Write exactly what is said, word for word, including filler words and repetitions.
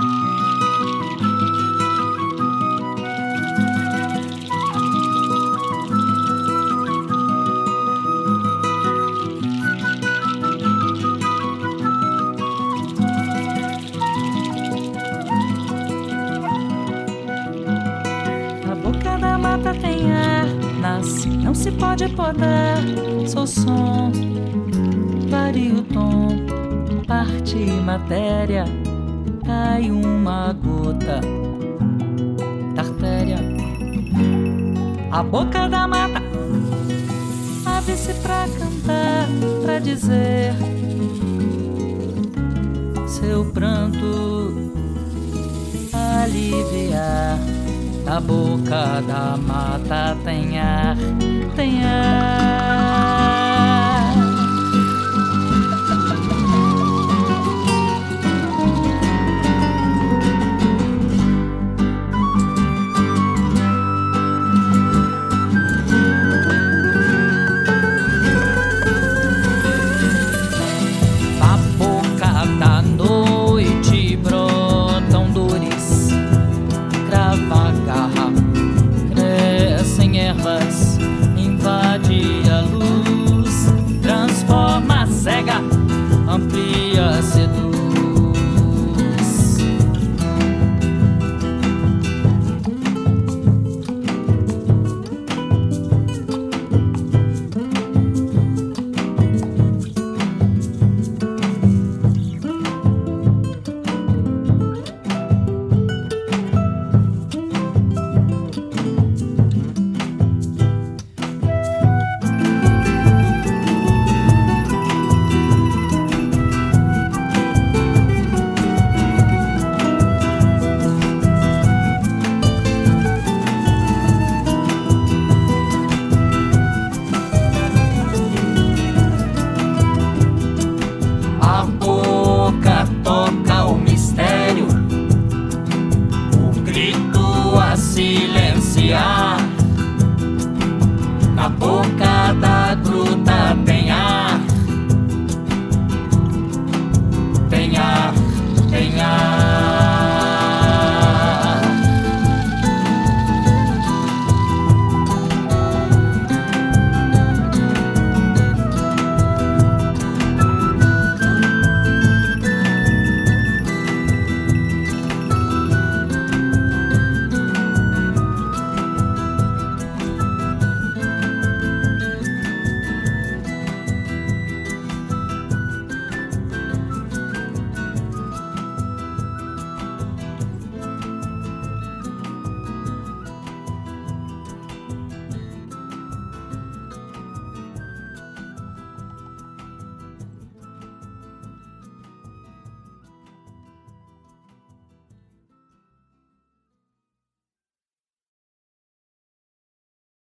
Tem ar, nasce, não se pode podar. Sou som, vario o tom, parte matéria, cai uma gota da artéria. A boca da mata abre-se pra cantar, pra dizer seu pranto aliviar. A boca da mata tem ar, tem ar.